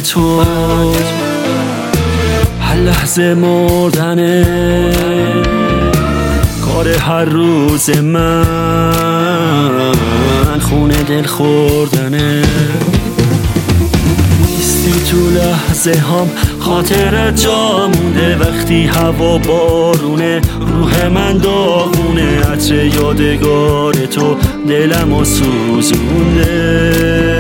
تو هر لحظه مردنه، کار هر روز من خونه دل خوردنه. نیستی تو لحظه هم خاطرت جا مونده، وقتی هوا بارونه روح من داغونه، عطر یادگار تو دلمو سوزونده.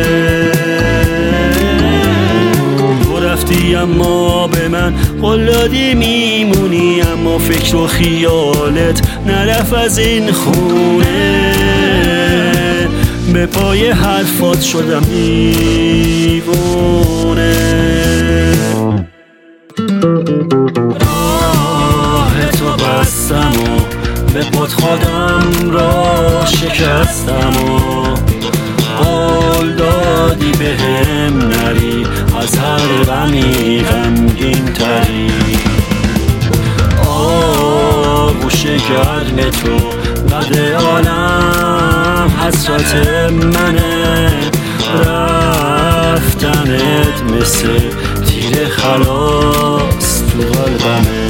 تو رفتی اما به من قول دادی میمونی، اما فکر و خیالت نرفت از این خونه. به پای حرفات شدم دیوونه. راه تو بستم و به پات خودم را شکستم و قول دادی بهم نری از هر غمی غمگین تری. آغوش گرم تو بعد عالم حسرت منه، رفتنت مثل تیر خلاص تو قلبمه.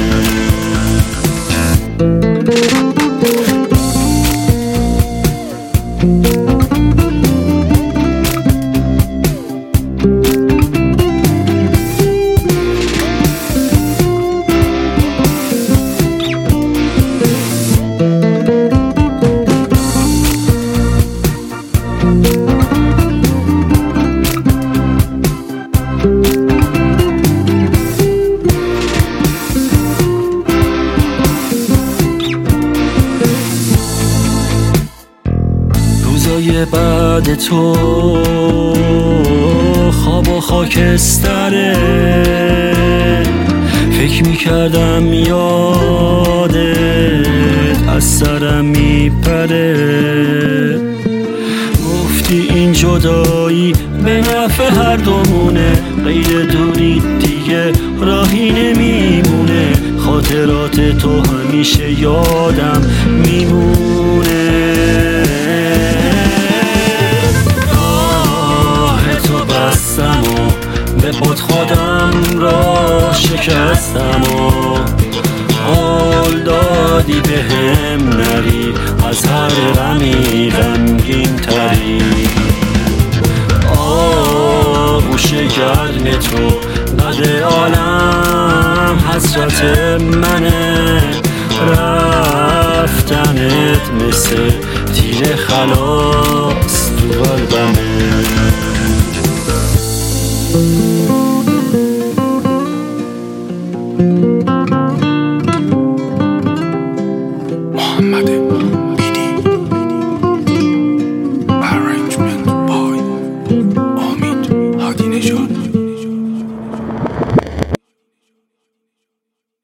روزای بعد تو خواب و خاکستره، فکر میکردم یادت از سرم میپره. گفتی این جدایی به نفع هر دومونه، غیر دوری دیگه راهی نمیمونه. خاطرات تو همیشه یادم میمونه. به پات خودم را شکستم و قول دادی بهم نری از هر غمی غمگین تری. آغوش گرم تو بعد عالم حسرت منه، رفتنت مثل تیر خلاص تو قلبمه.